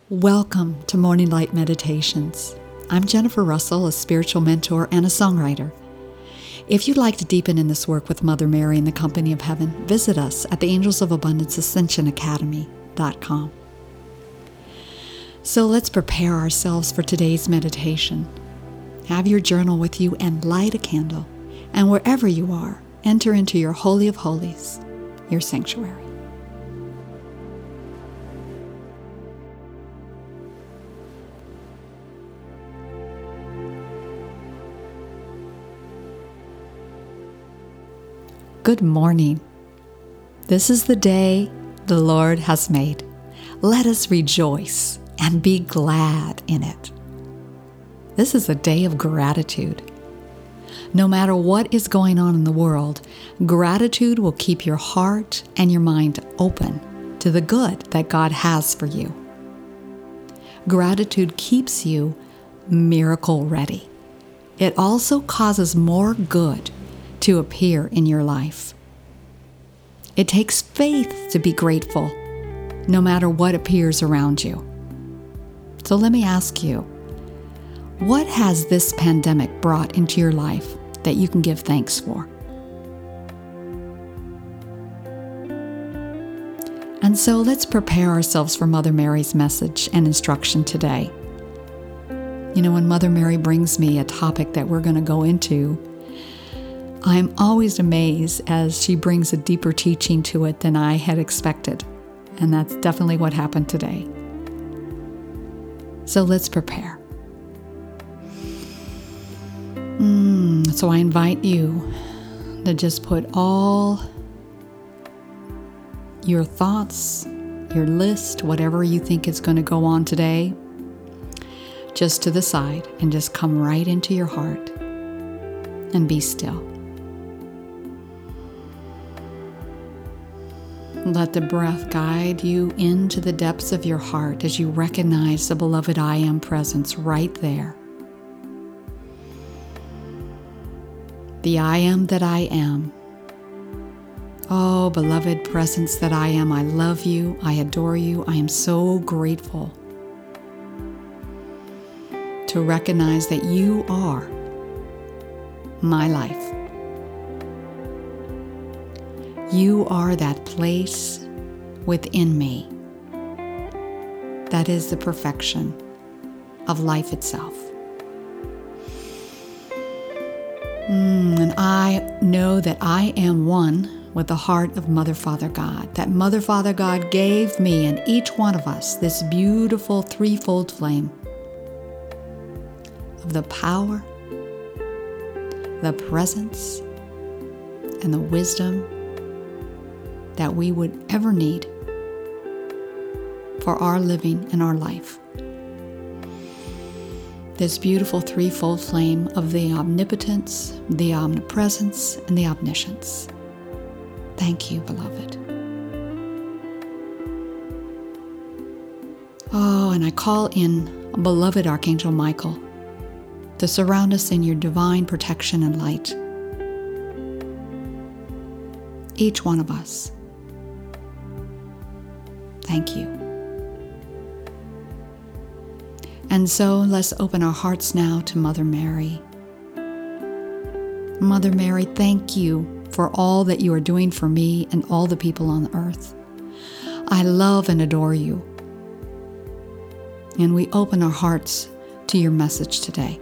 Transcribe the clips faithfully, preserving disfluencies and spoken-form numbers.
Welcome to Morning Light Meditations. I'm Jennifer Russell, a spiritual mentor and a songwriter. If you'd like to deepen in this work with Mother Mary in the company of heaven, visit us at the Angels of Abundance Ascension Academy dot com. So let's prepare ourselves for today's meditation. Have your journal with you and light a candle, and wherever you are, enter into your Holy of Holies, your sanctuary. Good morning. This is the day the Lord has made. Let us rejoice and be glad in it. This is a day of gratitude. No matter what is going on in the world, gratitude will keep your heart and your mind open to the good that God has for you. Gratitude keeps you miracle ready. It also causes more good to appear in your life. It takes faith to be grateful, no matter what appears around you. So let me ask you, what has this pandemic brought into your life that you can give thanks for? And so let's prepare ourselves for Mother Mary's message and instruction today. You know, when Mother Mary brings me a topic that we're going to go into, I'm always amazed as she brings a deeper teaching to it than I had expected. And that's definitely what happened today. So let's prepare. Mm, so I invite you to just put all your thoughts, your list, whatever you think is going to go on today, just to the side and just come right into your heart and be still. Let the breath guide you into the depths of your heart as you recognize the beloved I Am presence right there. The I Am that I am. Oh, beloved presence that I am, I love you, I adore you, I am so grateful to recognize that you are my life. You are that place within me that is the perfection of life itself. Mm, and I know that I am one with the heart of Mother Father God, that Mother Father God gave me and each one of us this beautiful threefold flame of the power, the presence, and the wisdom that we would ever need for our living and our life. This beautiful threefold flame of the omnipotence, the omnipresence, and the omniscience. Thank you, beloved. Oh, and I call in beloved Archangel Michael to surround us in your divine protection and light. Each one of us. Thank you. And so let's open our hearts now to Mother Mary. Mother Mary, thank you for all that you are doing for me and all the people on earth. I love and adore you. And we open our hearts to your message today.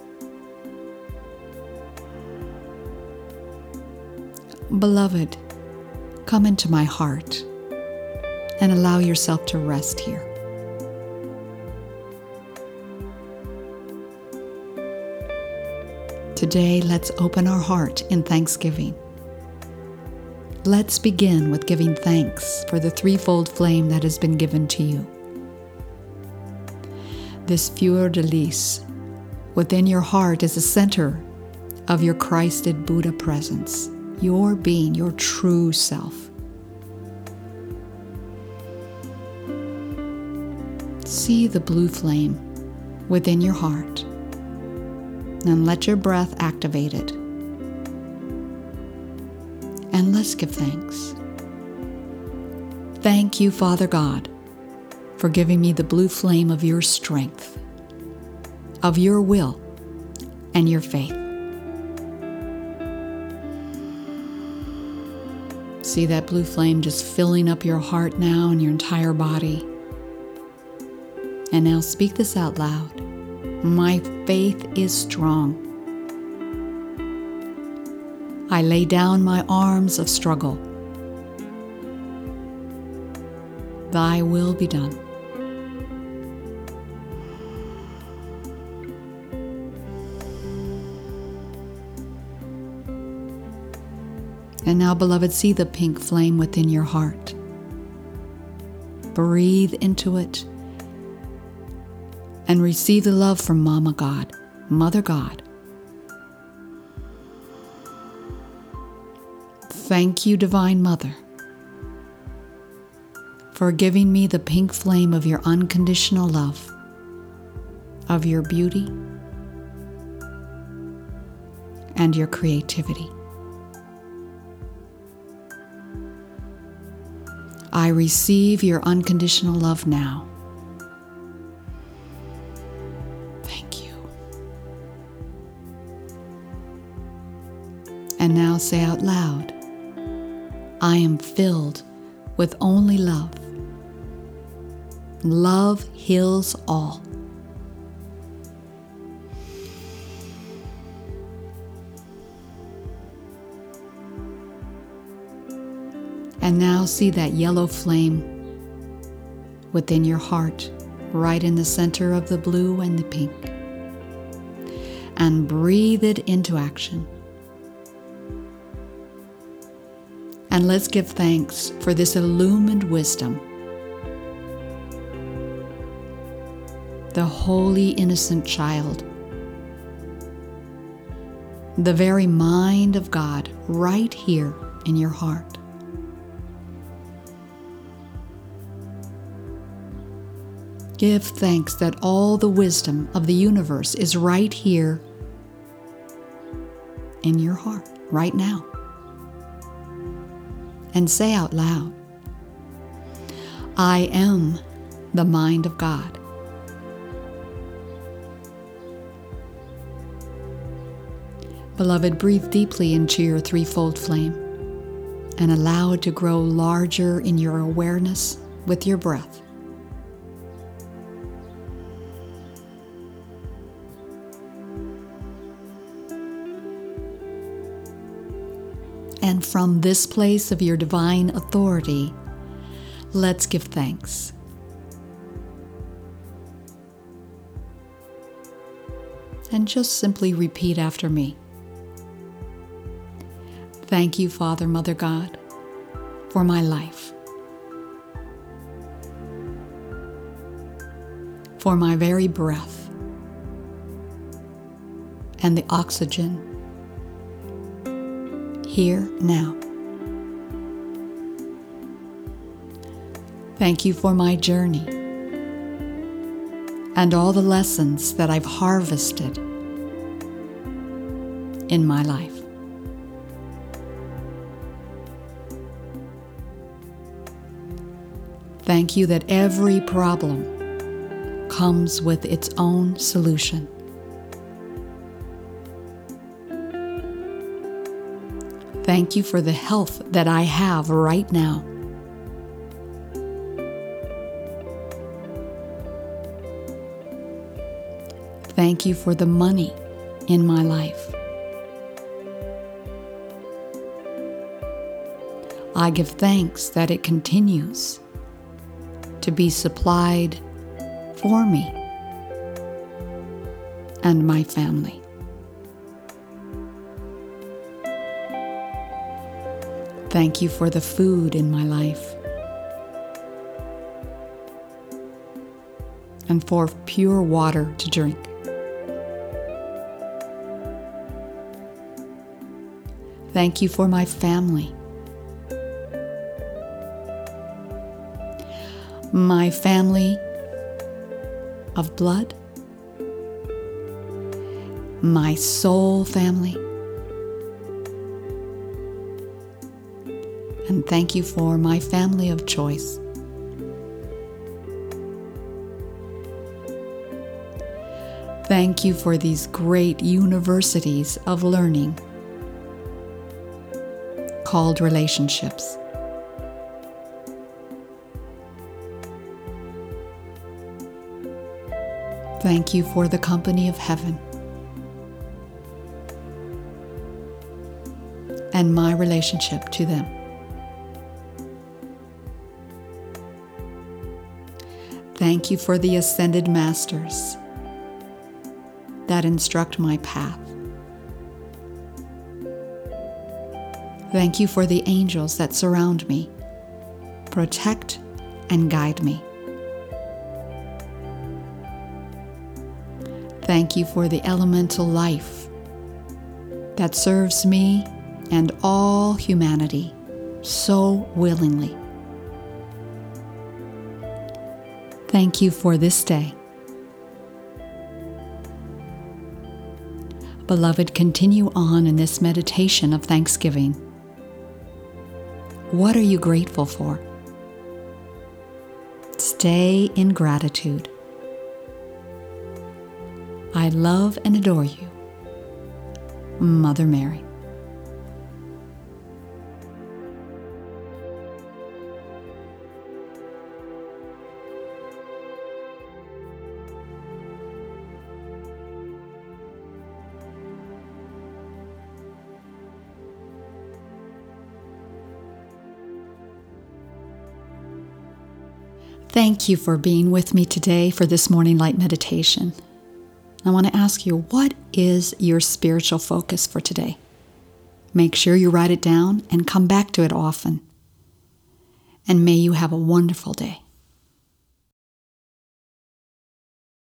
Beloved, come into my heart and allow yourself to rest here. Today, let's open our heart in thanksgiving. Let's begin with giving thanks for the threefold flame that has been given to you. This fleur de lis within your heart is the center of your Christed Buddha presence, your being, your true self. See the blue flame within your heart and let your breath activate it. And let's give thanks. Thank you, Father God, for giving me the blue flame of your strength, of your will, and your faith. See that blue flame just filling up your heart now and your entire body. And now speak this out loud. My faith is strong. I lay down my arms of struggle. Thy will be done. And now, beloved, see the pink flame within your heart. Breathe into it and receive the love from Mama God, Mother God. Thank you, Divine Mother, for giving me the pink flame of your unconditional love, of your beauty, and your creativity. I receive your unconditional love now. Thank you. And now say out loud, I am filled with only love. Love heals all. And now see that yellow flame within your heart, right in the center of the blue and the pink. And breathe it into action. And let's give thanks for this illumined wisdom, the holy innocent child, the very mind of God right here in your heart. Give thanks that all the wisdom of the universe is right here in your heart, right now. And say out loud, I am the mind of God. Beloved, breathe deeply into your threefold flame and allow it to grow larger in your awareness with your breath. And from this place of your divine authority, let's give thanks. And just simply repeat after me. Thank you, Father, Mother God, for my life, for my very breath and the oxygen here now. Thank you for my journey and all the lessons that I've harvested in my life. Thank you that every problem comes with its own solution. Thank you for the health that I have right now. Thank you for the money in my life. I give thanks that it continues to be supplied for me and my family. Thank you for the food in my life and for pure water to drink. Thank you for my family, my family of blood, my soul family, and thank you for my family of choice. Thank you for these great universities of learning called relationships. Thank you for the company of heaven and my relationship to them. Thank you for the ascended masters that instruct my path. Thank you for the angels that surround me, protect, and guide me. Thank you for the elemental life that serves me and all humanity so willingly. Thank you for this day. Beloved, continue on in this meditation of thanksgiving. What are you grateful for? Stay in gratitude. I love and adore you, Mother Mary. Thank you for being with me today for this morning light meditation. I want to ask you, what is your spiritual focus for today? Make sure you write it down and come back to it often. And may you have a wonderful day.